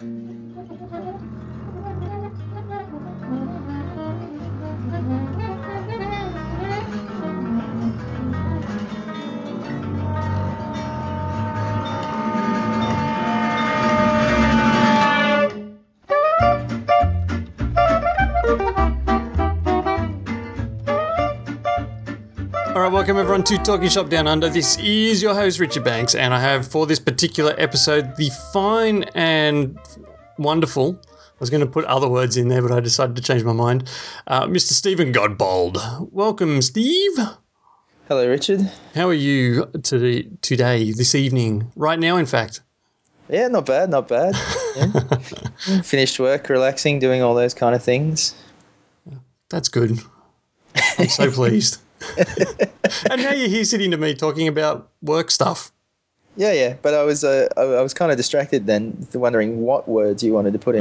Welcome everyone to Talking Shop Down Under. This is your host Richard Banks, and I have for this particular episode the fine and wonderful, I was going to put other words in there but I decided to change my mind, Mr. Stephen Godbold. Welcome, Steve. Hello, Richard. How are you today, this evening, right now in fact? Yeah, not bad. Yeah. Finished work, relaxing, doing all those kind of things. That's good. I'm so pleased. And now you're here sitting to me talking about work stuff. Yeah. But I was kind of distracted then, wondering what words you wanted to put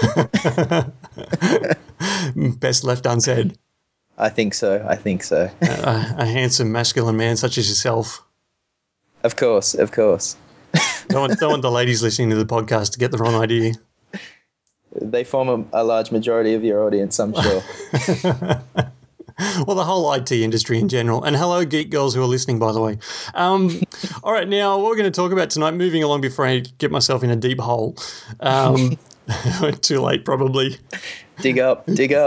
in. Best left unsaid. I think so. A handsome, masculine man such as yourself. Of course. Don't want the ladies listening to the podcast to get the wrong idea. They form a large majority of your audience, I'm sure. Well, the whole IT industry in general. And hello, geek girls who are listening, by the way. All right, now what we're going to talk about tonight, moving along before I get myself in a deep hole. Too late, probably. Dig up.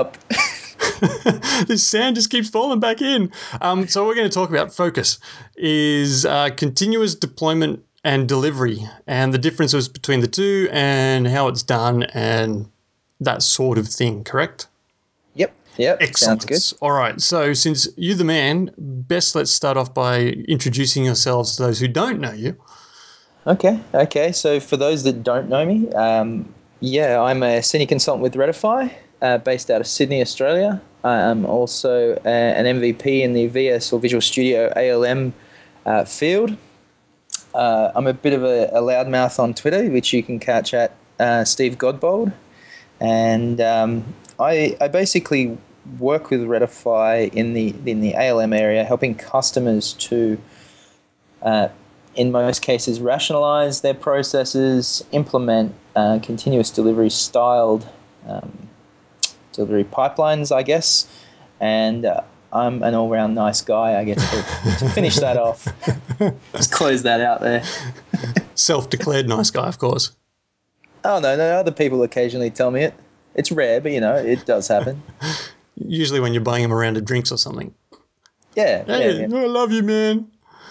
This sand just keeps falling back in. So we're going to talk about focus, is continuous deployment and delivery, and the differences between the two and how it's done and that sort of thing, correct? Yep. Excellent. Sounds good. All right. So since you're the man, best let's start off by introducing yourselves to those who don't know you. Okay. So for those that don't know me, I'm a senior consultant with Redify, based out of Sydney, Australia. I'm also an MVP in the VS or Visual Studio ALM field. I'm a bit of a loudmouth on Twitter, which you can catch at Steve Godbold. And I basically work with Redify in the ALM area, helping customers to, in most cases, rationalize their processes, implement continuous delivery styled delivery pipelines, I guess. And I'm an all-round nice guy, I guess, to finish that off. Just close that out there. Self-declared nice guy, of course. Oh, no, other people occasionally tell me it. It's rare, but, it does happen. Usually when you're buying them a round of drinks or something. Yeah. Hey, I love you, man.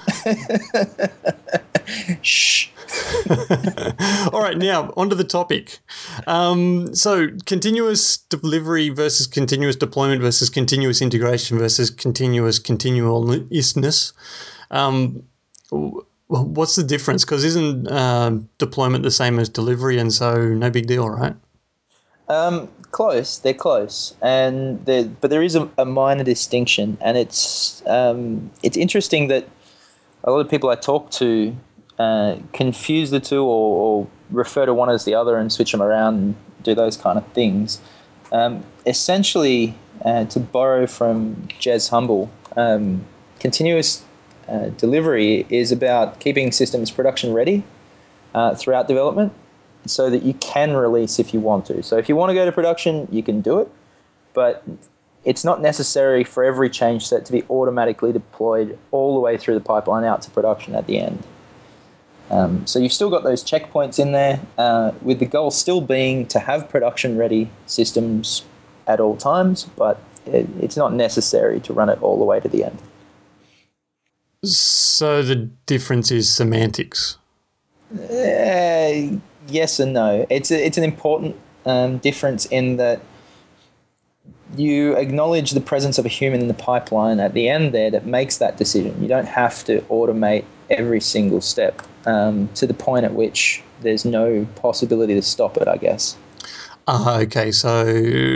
Shh. All right, now onto the topic. So continuous delivery versus continuous deployment versus continuous integration versus continuousness. What's the difference? Because isn't deployment the same as delivery, and so no big deal, right? Close. They're close, but there is a minor distinction, and it's interesting that a lot of people I talk to confuse the two or refer to one as the other and switch them around and do those kind of things. Essentially, to borrow from Jez Humble, continuous delivery is about keeping systems production ready throughout development, so that you can release if you want to. So if you want to go to production, you can do it, but it's not necessary for every change set to be automatically deployed all the way through the pipeline out to production at the end. So you've still got those checkpoints in there, with the goal still being to have production-ready systems at all times, but it's not necessary to run it all the way to the end. So the difference is semantics. Yes and no. It's an important difference in that you acknowledge the presence of a human in the pipeline at the end there that makes that decision. You don't have to automate every single step to the point at which there's no possibility to stop it, I guess. Okay, so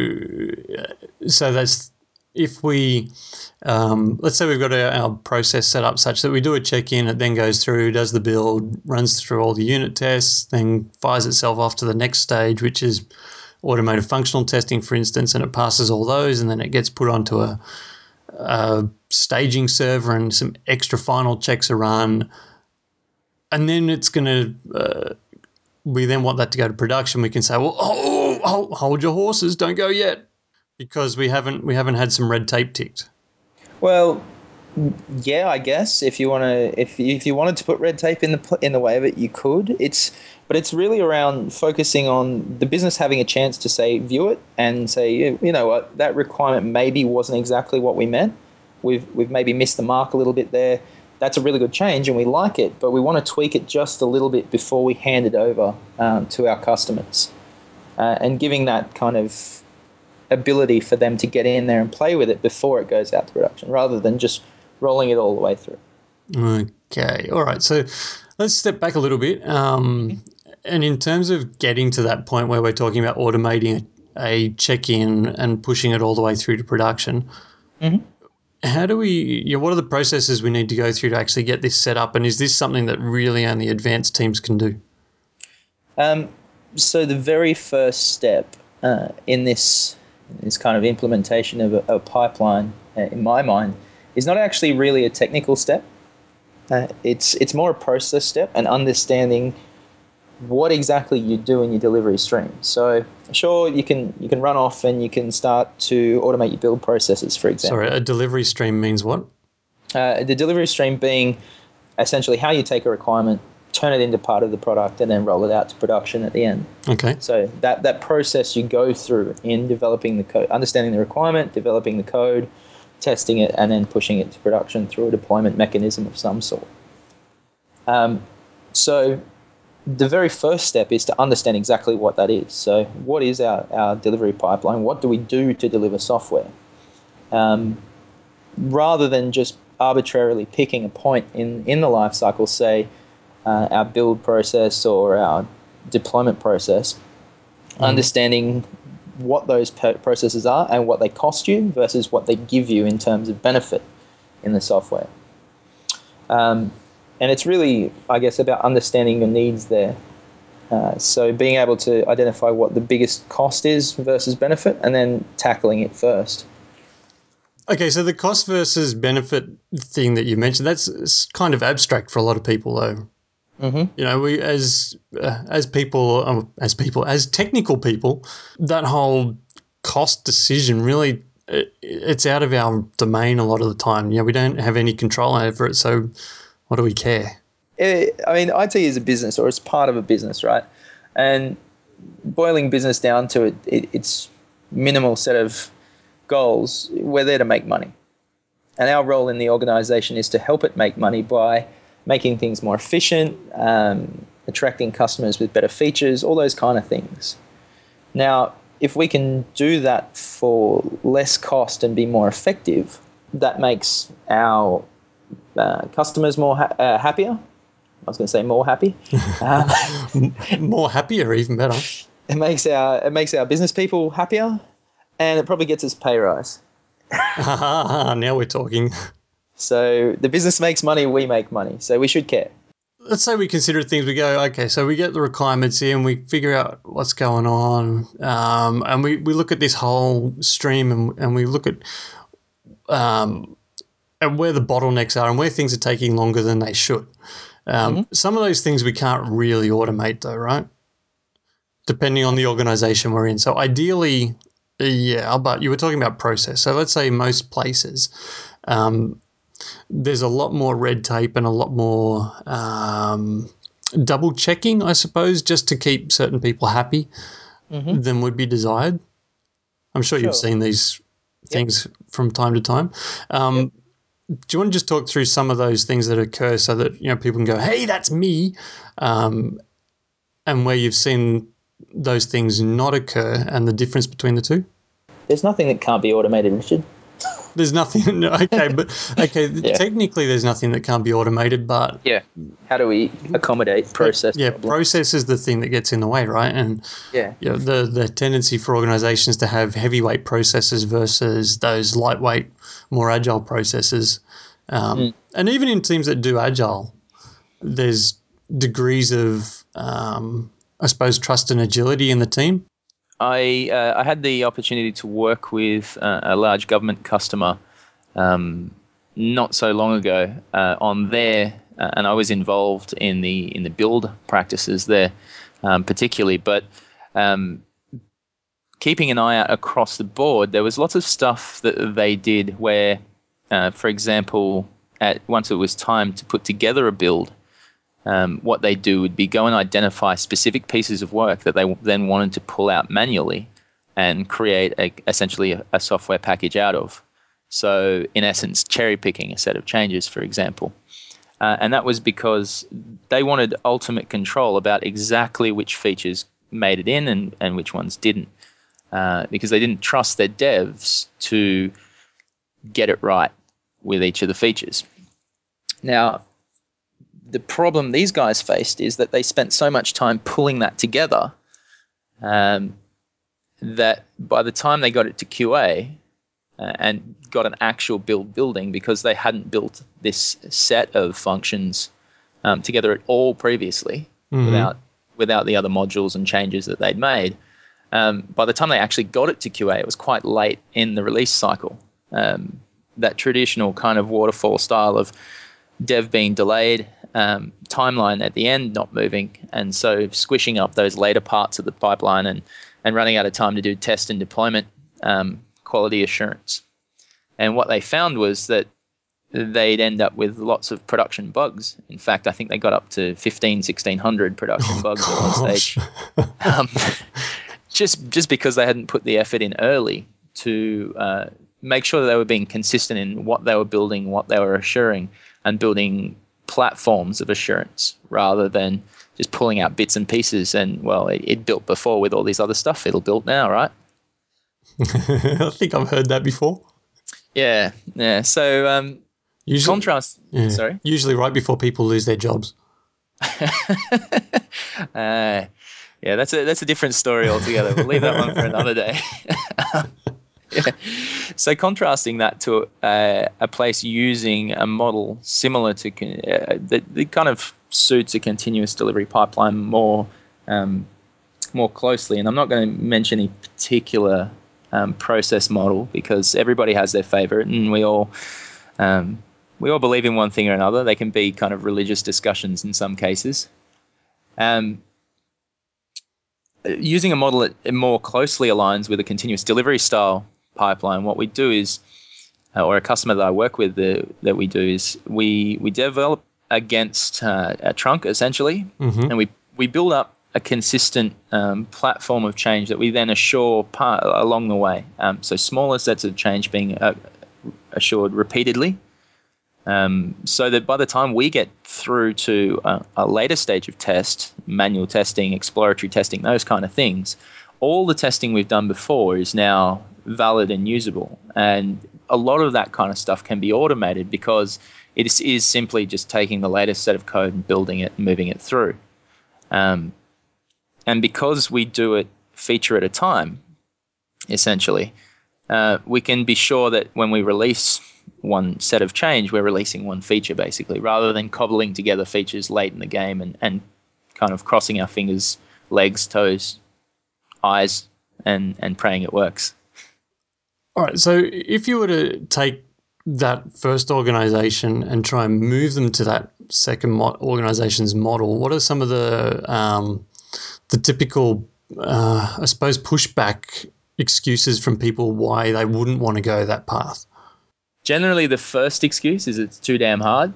that's if we let's say we've got our process set up such that we do a check-in, it then goes through, does the build, runs through all the unit tests, then fires itself off to the next stage, which is automated functional testing, for instance, and it passes all those, and then it gets put onto a staging server and some extra final checks are run, and then it's going to we then want that to go to production, we can say, well, hold your horses, don't go yet, because we haven't had some red tape ticked. Well, yeah, I guess if you want to, if you wanted to put red tape in the way of it, you could. But it's really around focusing on the business having a chance to say view it and say, you know what, that requirement maybe wasn't exactly what we meant. We've maybe missed the mark a little bit there. That's a really good change and we like it, but we want to tweak it just a little bit before we hand it over to our customers, and giving that kind of ability for them to get in there and play with it before it goes out to production, rather than just rolling it all the way through. Okay, all right. So let's step back a little bit. And in terms of getting to that point where we're talking about automating a check-in and pushing it all the way through to production, how do we? What are the processes we need to go through to actually get this set up? And is this something that really only advanced teams can do? So the very first step in this kind of implementation of a pipeline, in my mind, is not actually really a technical step. It's more a process step and understanding what exactly you do in your delivery stream. So sure, you can run off and you can start to automate your build processes, for example. Sorry, a delivery stream means what? The delivery stream being essentially how you take a requirement, turn it into part of the product, and then roll it out to production at the end. Okay. So that process you go through in developing the code, understanding the requirement, developing the code, testing it, and then pushing it to production through a deployment mechanism of some sort. So the very first step is to understand exactly what that is. So what is our delivery pipeline? What do we do to deliver software? Rather than just arbitrarily picking a point in the life cycle, say our build process or our deployment process, understanding what those processes are and what they cost you versus what they give you in terms of benefit in the software. And it's really, I guess, about understanding your needs there. So being able to identify what the biggest cost is versus benefit and then tackling it first. Okay, so the cost versus benefit thing that you mentioned, that's kind of abstract for a lot of people, though. You know, we as technical people, that whole cost decision really, it's out of our domain a lot of the time. You know, we don't have any control over it, so what do we care? I mean, IT is a business, or it's part of a business, right? And boiling business down to its minimal set of goals, we're there to make money. And our role in the organization is to help it make money by making things more efficient, attracting customers with better features, all those kind of things. Now, if we can do that for less cost and be more effective, that makes our customers more happier. I was going to say more happy. More happier, even better. It makes our business people happier, and it probably gets us pay rise. Now we're talking. So the business makes money, we make money. So we should care. Let's say we consider things. We go, okay, so we get the requirements in, we figure out what's going on, and we look at this whole stream and we look at where the bottlenecks are and where things are taking longer than they should. Some of those things we can't really automate though, right? Depending on the organization we're in. So ideally, yeah, but you were talking about process. So let's say most places, there's a lot more red tape and a lot more double checking, I suppose, just to keep certain people happy than would be desired. I'm sure you've seen these things from time to time. Do you want to just talk through some of those things that occur so that, you know, people can go, hey, that's me, and where you've seen those things not occur and the difference between the two? There's nothing that can't be automated, Richard. There's nothing. Technically, there's nothing that can't be automated, but how do we accommodate process? Process is the thing that gets in the way, right? And you know, the tendency for organizations to have heavyweight processes versus those lightweight, more agile processes, and even in teams that do agile, there's degrees of, I suppose, trust and agility in the team. I had the opportunity to work with a large government customer not so long ago on their, and I was involved in the build practices there particularly. But keeping an eye out across the board, there was lots of stuff that they did where, for example, once it was time to put together a build, what they do would be go and identify specific pieces of work that they then wanted to pull out manually and create essentially a software package out of. So in essence, cherry picking a set of changes, for example. And that was because they wanted ultimate control about exactly which features made it in and which ones didn't. Because they didn't trust their devs to get it right with each of the features. Now, the problem these guys faced is that they spent so much time pulling that together that by the time they got it to QA and got an actual building, because they hadn't built this set of functions together at all previously, without the other modules and changes that they'd made, by the time they actually got it to QA, it was quite late in the release cycle. That traditional kind of waterfall style of dev being delayed, timeline at the end not moving, and so squishing up those later parts of the pipeline and running out of time to do test and deployment quality assurance. And what they found was that they'd end up with lots of production bugs. In fact, I think they got up to 1,600 production bugs at one stage. Just because they hadn't put the effort in early to make sure that they were being consistent in what they were building, what they were assuring, and building platforms of assurance rather than just pulling out bits and pieces and, well, it built before with all these other stuff. It'll build now, right? I think I've heard that before. Yeah. So usually, contrast. Yeah, sorry. Usually, right before people lose their jobs. Yeah, that's a different story altogether. We'll leave that one for another day. Yeah. So contrasting that to a place using a model similar to that kind of suits a continuous delivery pipeline more closely. And I'm not going to mention any particular process model because everybody has their favorite, and we all believe in one thing or another. They can be kind of religious discussions in some cases. Using a model that more closely aligns with a continuous delivery style pipeline, what we do is, or a customer that I work with that we do is we develop against a trunk essentially, and we build up a consistent platform of change that we then assure along the way. So smaller sets of change being assured repeatedly, so that by the time we get through to a later stage of test, manual testing, exploratory testing, those kind of things, all the testing we've done before is now valid and usable. And a lot of that kind of stuff can be automated because it is simply just taking the latest set of code and building it and moving it through. And because we do it feature at a time, essentially, we can be sure that when we release one set of change, we're releasing one feature, basically, rather than cobbling together features late in the game and kind of crossing our fingers, legs, toes, eyes, and praying it works. All right, so if you were to take that first organization and try and move them to that second organization's model, what are some of the typical, I suppose, pushback excuses from people why they wouldn't want to go that path? Generally, the first excuse is it's too damn hard.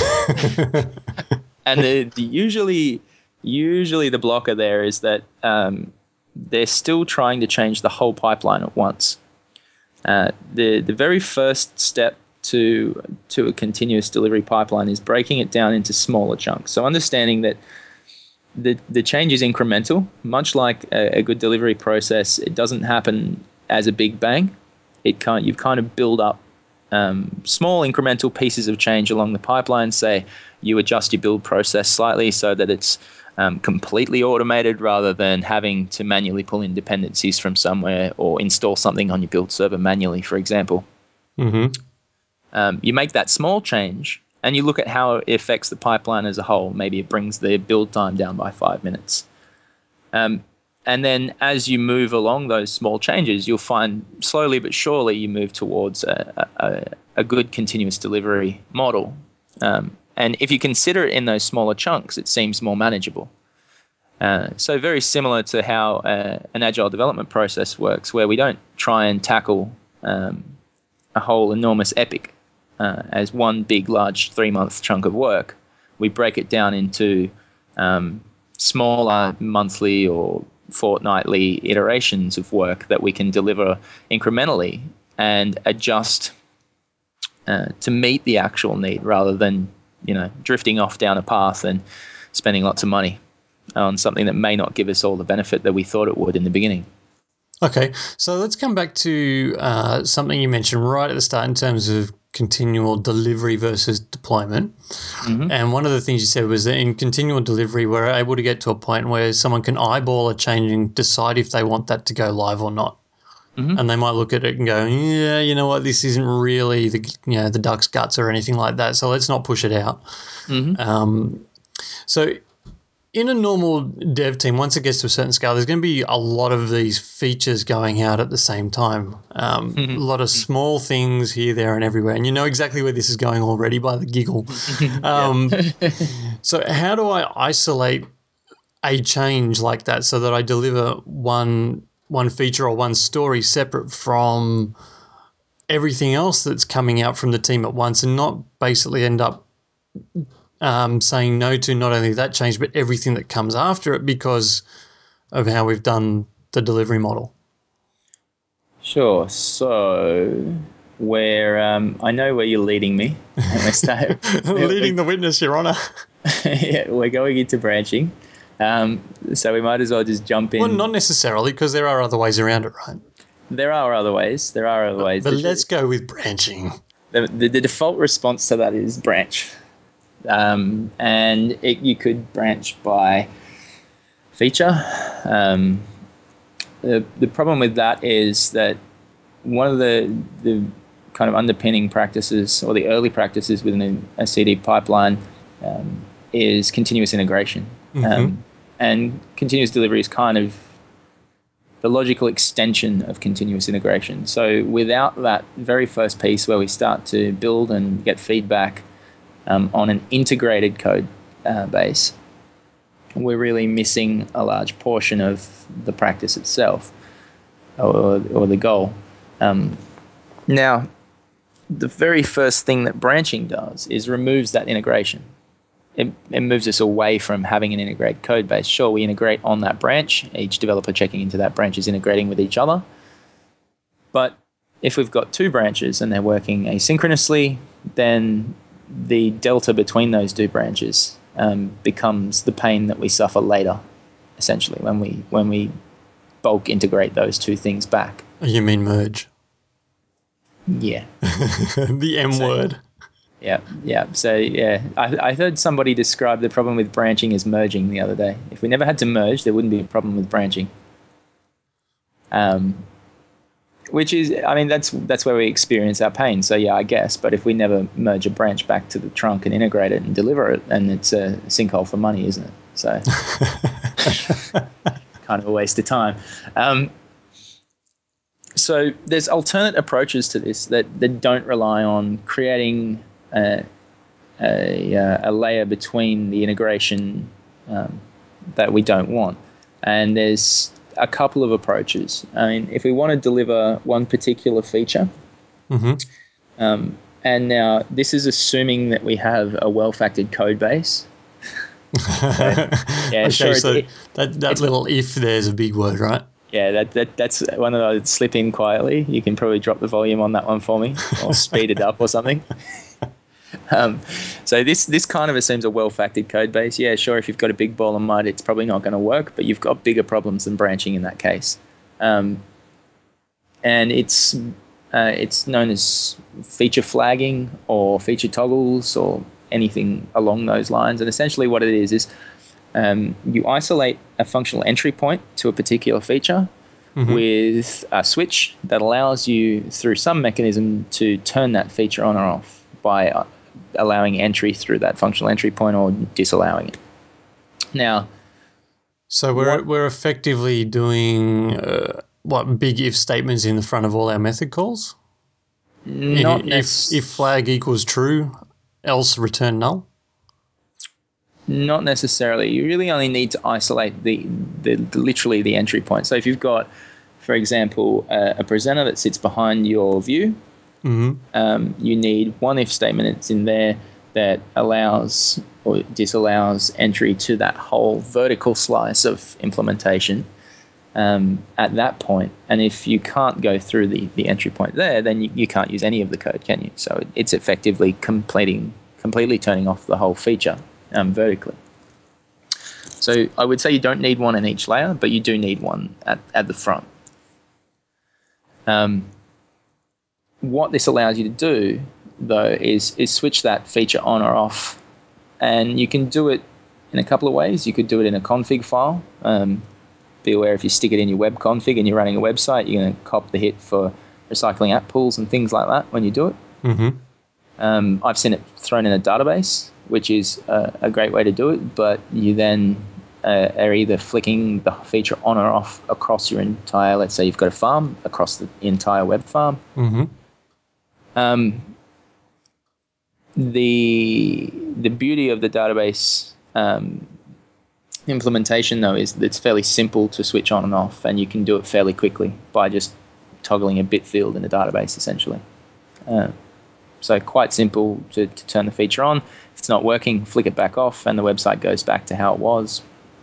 And usually the blocker there is that they're still trying to change the whole pipeline at once. The very first step to a continuous delivery pipeline is breaking it down into smaller chunks. So understanding that the change is incremental, much like a good delivery process. It doesn't happen as a big bang. You've kind of build up small incremental pieces of change along the pipeline. Say you adjust your build process slightly so that it's completely automated rather than having to manually pull in dependencies from somewhere or install something on your build server manually, for example. You make that small change and you look at how it affects the pipeline as a whole. Maybe it brings the build time down by 5 minutes. And then as you move along those small changes, you'll find slowly but surely you move towards a good continuous delivery model. And if you consider it in those smaller chunks, it seems more manageable. So very similar to how an agile development process works, where we don't try and tackle a whole enormous epic as one big, large 3-month chunk of work. We break it down into smaller monthly or fortnightly iterations of work that we can deliver incrementally and adjust to meet the actual need, rather than drifting off down a path and spending lots of money on something that may not give us all the benefit that we thought it would in the beginning. Okay, so let's come back to something you mentioned right at the start in terms of continual delivery versus deployment. Mm-hmm. And one of the things you said was that in continual delivery, we're able to get to a point where someone can eyeball a change and decide if they want that to go live or not. Mm-hmm. And they might look at it and go, yeah, you know what, this isn't really the duck's guts or anything like that, so let's not push it out. Mm-hmm. So in a normal dev team, once it gets to a certain scale, there's going to be a lot of these features going out at the same time. A lot of small things here, there, and everywhere. And you know exactly where this is going already by the giggle. So how do I isolate a change like that so that I deliver one feature or one story separate from everything else that's coming out from the team at once, and not basically end up saying no to not only that change but everything that comes after it because of how we've done the delivery model? Sure. So, where I know where you're leading me, and Leading the witness, Your Honour. Yeah, we're going into branching. So we might as well just jump in. Well, not necessarily, because there are other ways around it, right? There are other ways. But let's go with branching. The default response to that is branch. And you could branch by feature. The problem with that is that one of the kind of underpinning practices, or the early practices within a CD pipeline, is continuous integration. And continuous delivery is kind of the logical extension of continuous integration. So without that very first piece where we start to build and get feedback on an integrated code base, we're really missing a large portion of the practice itself, or the goal. Now, the very first thing that branching does is removes that integration. It moves us away from having an integrated code base. Sure, we integrate on that branch. Each developer checking into that branch is integrating with each other. But if we've got two branches and they're working asynchronously, then the delta between those two branches becomes the pain that we suffer later, essentially, when we bulk integrate those two things back. You mean merge? Yeah. The M word. Yeah. So, yeah, I heard somebody describe the problem with branching as merging the other day. If we never had to merge, there wouldn't be a problem with branching. Which is, I mean, that's where we experience our pain. So, yeah, I guess. But if we never merge a branch back to the trunk and integrate it and deliver it, then it's a sinkhole for money, isn't it? So, kind of a waste of time. So there's alternate approaches to this that don't rely on creating a layer between the integration that we don't want. And there's a couple of approaches. I mean, if we want to deliver one particular feature, and now this is assuming that we have a well-factored code base. Okay, sure. So that little if there's a big word, right? Yeah, that's one of those slip in quietly. You can probably drop the volume on that one for me, or speed it up or something. So this kind of assumes a well-factored code base. Yeah, sure, if you've got a big ball of mud, it's probably not going to work, but you've got bigger problems than branching in that case. And it's known as feature flagging or feature toggles or anything along those lines. And essentially what it is you isolate a functional entry point to a particular feature with a switch that allows you, through some mechanism, to turn that feature on or off by allowing entry through that functional entry point or disallowing it. Now, so we're effectively doing big if statements in the front of all our method calls? Not if flag equals true, else return null? Not necessarily. You really only need to isolate the literally the entry point. So if you've got, for example, a presenter that sits behind your view, you need one if statement that's in there that allows or disallows entry to that whole vertical slice of implementation at that point. And if you can't go through the entry point there, then you can't use any of the code, can you? So it's effectively completely turning off the whole feature vertically. So I would say you don't need one in each layer, but you do need one at the front. What this allows you to do, though, is switch that feature on or off. And you can do it in a couple of ways. You could do it in a config file. Be aware if you stick it in your web config and you're running a website, you're going to cop the hit for recycling app pools and things like that when you do it. I've seen it thrown in a database, which is a great way to do it, but you then are either flicking the feature on or off across your entire, let's say you've got a farm, across the entire web farm. The beauty of the database implementation, though, is that it's fairly simple to switch on and off, and you can do it fairly quickly by just toggling a bit field in the database, essentially. So quite simple to turn the feature on. If it's not working, flick it back off, and the website goes back to how it was.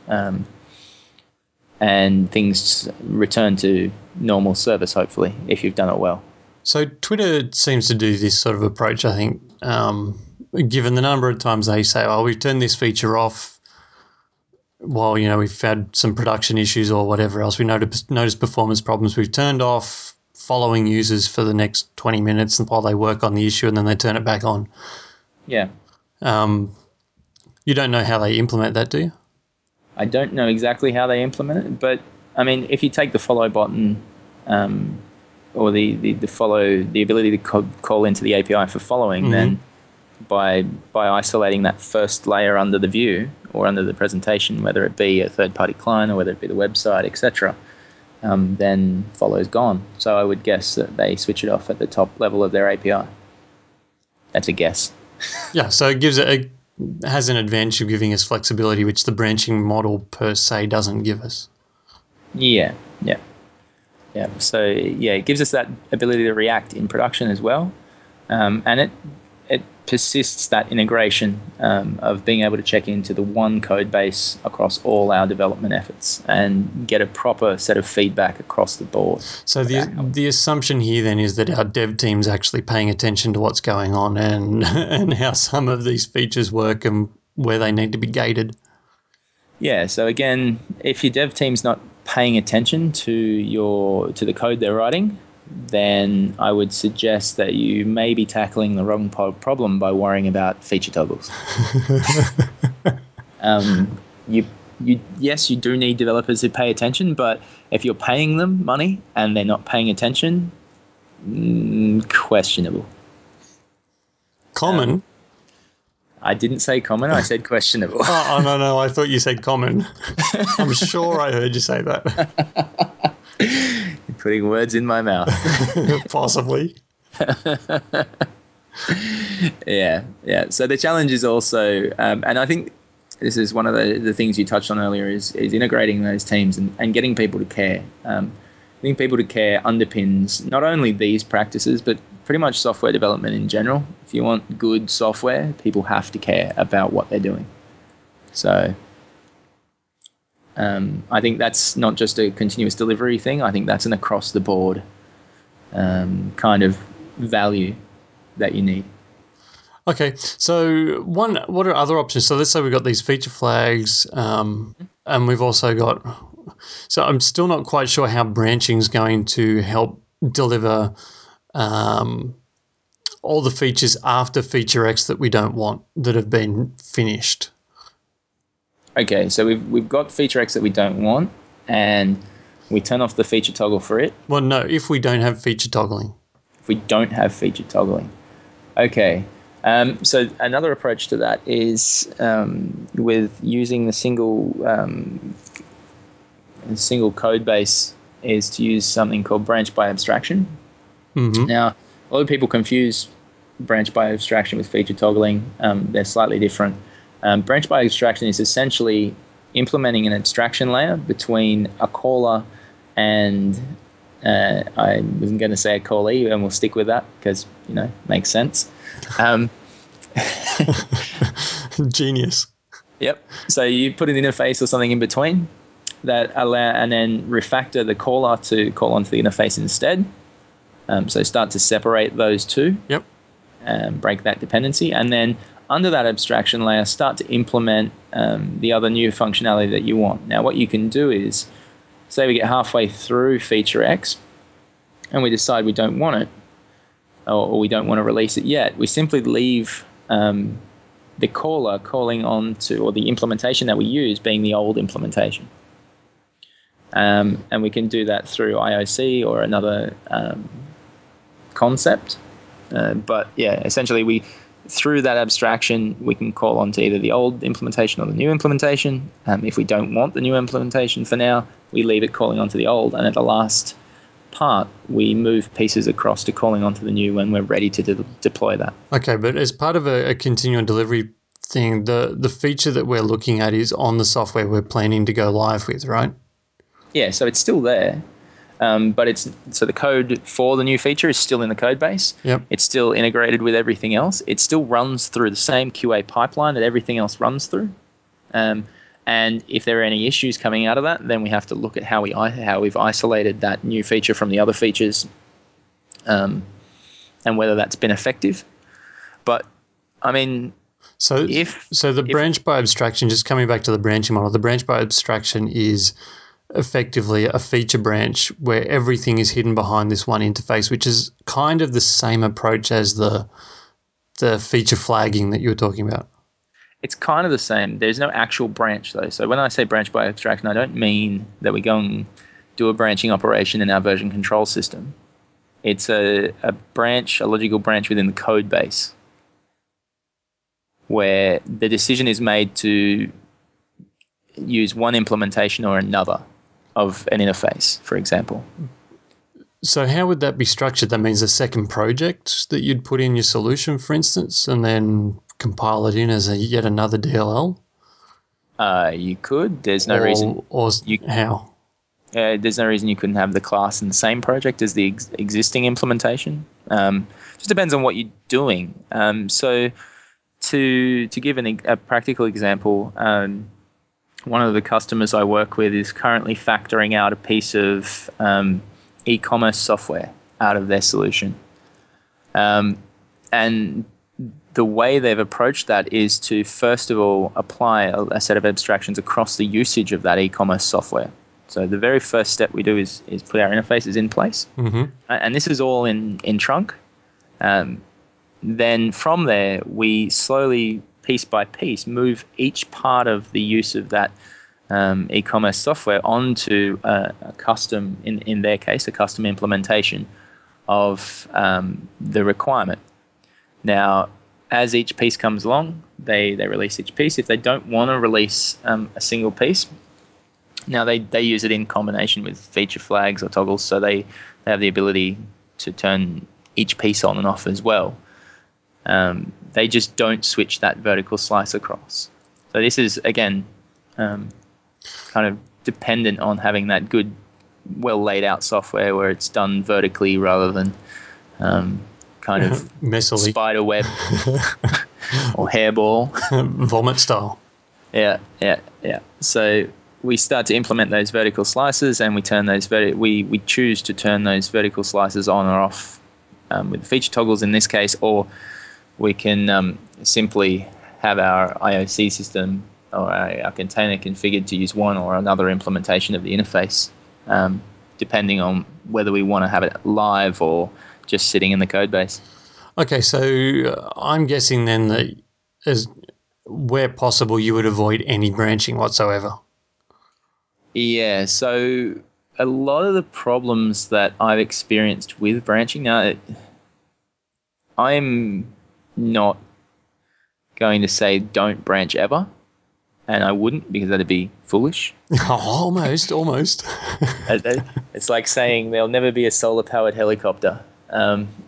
And things return to normal service, hopefully, if you've done it well. So Twitter seems to do this sort of approach, I think, given the number of times they say, oh, we've turned this feature off while, we've had some production issues or whatever else. We noticed performance problems. We've turned off following users for the next 20 minutes while they work on the issue, and then they turn it back on. Yeah. You don't know how they implement that, do you? I don't know exactly how they implement it, but, I mean, if you take the follow button or the follow, the ability to call into the API for following, then by isolating that first layer under the view or under the presentation, whether it be a third-party client or whether it be the website, etc., then follow's gone. So I would guess that they switch it off at the top level of their API. That's a guess. Yeah, so it has an advantage of giving us flexibility, which the branching model per se doesn't give us. Yeah. So it gives us that ability to react in production as well, and it persists that integration of being able to check into the one code base across all our development efforts and get a proper set of feedback across the board. So the assumption here then is that our dev team's actually paying attention to what's going on and how some of these features work and where they need to be gated. Yeah, so again, if your dev team's not paying attention to the code they're writing, then I would suggest that you may be tackling the wrong problem by worrying about feature toggles. Yes, you do need developers who pay attention, but if you're paying them money and they're not paying attention, questionable. Common? I didn't say common, I said questionable. Oh, no, I thought you said common. I'm sure I heard you say that. You're putting words in my mouth. Possibly. Yeah. So the challenge is also, and I think this is one of the things you touched on earlier, is integrating those teams and getting people to care. Getting people to care underpins not only these practices, but pretty much software development in general. If you want good software, people have to care about what they're doing. So I think that's not just a continuous delivery thing. I think that's an across-the-board kind of value that you need. Okay, so what are other options? So let's say we've got these feature flags, and we've also got. So I'm still not quite sure how branching is going to help deliver all the features after feature X that we don't want that have been finished. Okay, so we've got feature X that we don't want, and we turn off the feature toggle for it. Well, no, if we don't have feature toggling. If we don't have feature toggling. Okay. So another approach to that is with using the single code base is to use something called branch by abstraction. Now, a lot of people confuse branch by abstraction with feature toggling. They're slightly different. Branch by abstraction is essentially implementing an abstraction layer between a caller and I wasn't going to say a callee, and we'll stick with that because, makes sense. Genius. Yep. So you put an interface or something in between that allow, and then refactor the caller to call onto the interface instead. So start to separate those two. Yep. Break that dependency, and then under that abstraction layer, start to implement the other new functionality that you want. Now, what you can do is, say we get halfway through feature X, and we decide we don't want it, or we don't want to release it yet. We simply leave the caller calling on to, or the implementation that we use being the old implementation. And we can do that through IOC or another concept. But yeah, essentially through that abstraction, we can call on to either the old implementation or the new implementation. If we don't want the new implementation for now, we leave it calling onto the old. And at the last part, we move pieces across to calling onto the new when we're ready to deploy that. Okay, but as part of a continual delivery thing, the feature that we're looking at is on the software we're planning to go live with, right? Yeah, so it's still there. But so the code for the new feature is still in the code base. Yep. It's still integrated with everything else. It still runs through the same QA pipeline that everything else runs through. And if there are any issues coming out of that, then we have to look at how we've isolated that new feature from the other features, and whether that's been effective. But I mean, branch by abstraction, just coming back to the branching model, the branch by abstraction is effectively a feature branch where everything is hidden behind this one interface, which is kind of the same approach as the feature flagging that you were talking about. It's kind of the same. There's no actual branch, though. So when I say branch by abstraction, I don't mean that we go and do a branching operation in our version control system. It's a logical branch within the code base, where the decision is made to use one implementation or another of an interface, for example. So how would that be structured? That means a second project that you'd put in your solution, for instance, and then compile it in as yet another DLL? You could. There's no reason. How? There's no reason you couldn't have the class in the same project as the existing implementation. Just depends on what you're doing. So to give a practical example, one of the customers I work with is currently factoring out a piece of e-commerce software out of their solution. And the way they've approached that is to, first of all, apply a set of abstractions across the usage of that e-commerce software. So the very first step we do is put our interfaces in place. Mm-hmm. And this is all in Trunk. Then from there, we slowly, piece by piece, move each part of the use of that e-commerce software onto a custom, in their case, a custom implementation of the requirement. Now, as each piece comes along, they release each piece. If they don't want to release a single piece, now they use it in combination with feature flags or toggles, so they have the ability to turn each piece on and off as well. They just don't switch that vertical slice across. So this is, again, kind of dependent on having that good, well laid out software where it's done vertically rather than kind of messily, spider web or hairball, vomit style. Yeah. So we start to implement those vertical slices, and we turn those we choose to turn those vertical slices on or off with feature toggles in this case, or we can simply have our IOC system or our container configured to use one or another implementation of the interface, depending on whether we want to have it live or just sitting in the code base. Okay, so I'm guessing then that where possible you would avoid any branching whatsoever. Yeah, so a lot of the problems that I've experienced with branching, now I'm not going to say don't branch ever, and I wouldn't, because that'd be foolish. Almost. It's like saying there'll never be a solar-powered helicopter.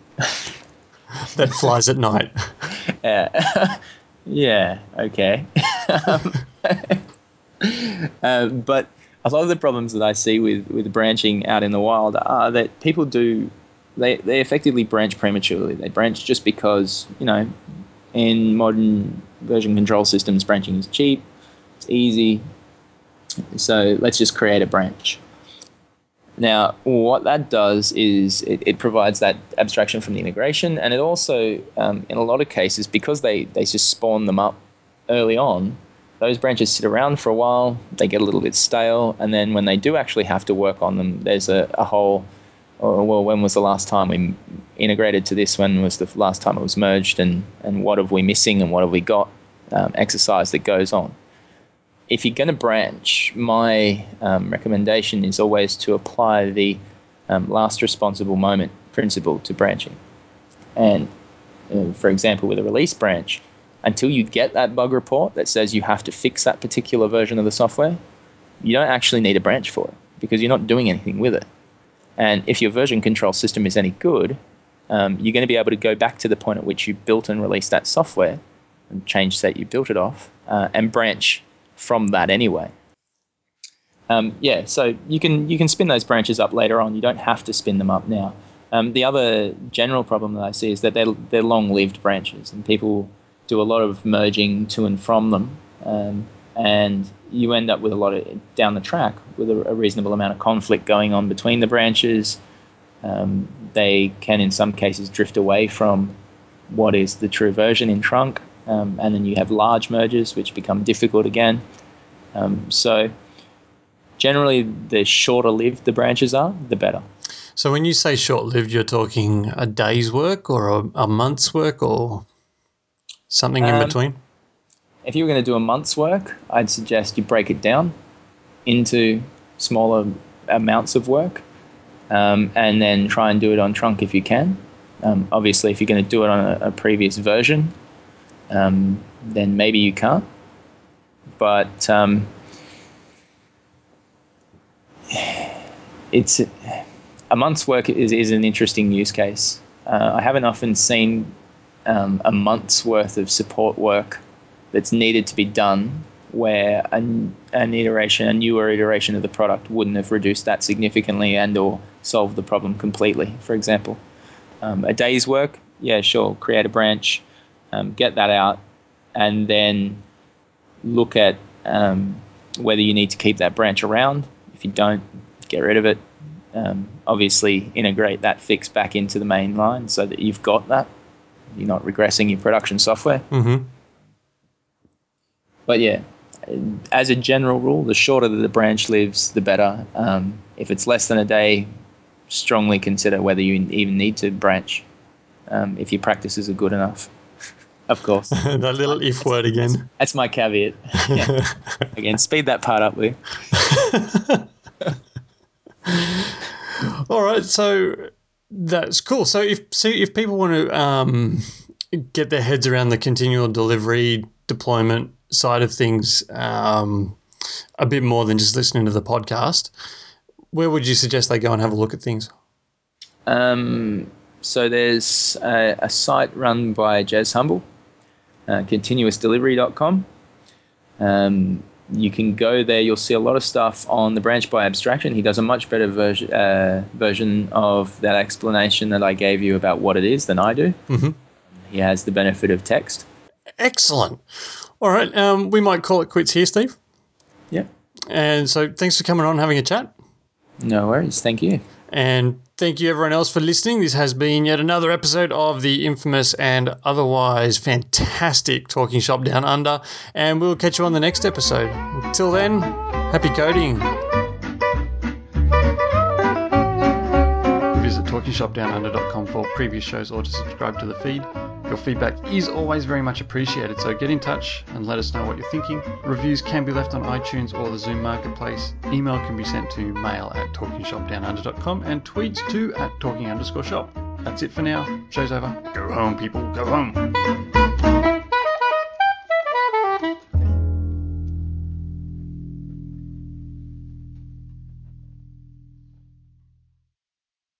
That flies at night. Yeah, okay. But a lot of the problems that I see with branching out in the wild are that people they effectively branch prematurely. They branch just because, in modern version control systems, branching is cheap, it's easy, so let's just create a branch. Now, what that does is it provides that abstraction from the integration, and it also, in a lot of cases, because they just spawn them up early on, those branches sit around for a while, they get a little bit stale, and then when they do actually have to work on them, there's a whole, when was the last time we integrated to this? When was the last time it was merged? And what have we missing and what have we got? Exercise that goes on. If you're going to branch, my recommendation is always to apply the last responsible moment principle to branching. And for example, with a release branch, until you get that bug report that says you have to fix that particular version of the software, you don't actually need a branch for it because you're not doing anything with it. And if your version control system is any good, you're going to be able to go back to the point at which you built and released that software and change that you built it off and branch from that anyway. So you can spin those branches up later on. You don't have to spin them up now. The other general problem that I see is that they're long-lived branches, and people do a lot of merging to and from them, and you end up with a lot of down the track with a reasonable amount of conflict going on between the branches. They can, in some cases, drift away from what is the true version in trunk, and then you have large merges which become difficult again. So generally, the shorter lived the branches are, the better. So when you say short-lived, you're talking a day's work or a month's work or something in between? If you were going to do a month's work, I'd suggest you break it down into smaller amounts of work, and then try and do it on trunk if you can. Obviously, if you're going to do it on a previous version, then maybe you can't. But it's a month's work is an interesting use case. I haven't often seen a month's worth of support work that's needed to be done where a newer iteration of the product wouldn't have reduced that significantly and or solved the problem completely, for example. A day's work, yeah, sure, create a branch, get that out, and then look at whether you need to keep that branch around. If you don't, get rid of it. Obviously, integrate that fix back into the main line so that you've got that. You're not regressing your production software. Mm-hmm. But yeah, as a general rule, the shorter that the branch lives, the better. If it's less than a day, strongly consider whether you even need to branch if your practices are good enough. Of course. That little if word again. That's my caveat. Yeah. Again, speed that part up, Lou. All right, so that's cool. So if people want to get their heads around the continual delivery deployment side of things a bit more than just listening to the podcast, where would you suggest they go and have a look at things? So there's a site run by Jez Humble, continuousdelivery.com. You can go there. You'll see a lot of stuff on the branch by abstraction. He does a much better version of that explanation that I gave you about what it is than I do. Mm-hmm. He has the benefit of text. Excellent. All right, we might call it quits here, Steve. Yeah. And so thanks for coming on and having a chat. No worries. Thank you. And thank you everyone else for listening. This has been yet another episode of the infamous and otherwise fantastic Talking Shop Down Under, and we'll catch you on the next episode. Until then, happy coding. Visit talkingshopdownunder.com for previous shows or to subscribe to the feed. Your feedback is always very much appreciated, so get in touch and let us know what you're thinking. Reviews can be left on iTunes or the Zoom Marketplace. Email can be sent to mail@talkingshopdownunder.com and tweets to @talking_shop. That's it for now. Show's over. Go home, people. Go home.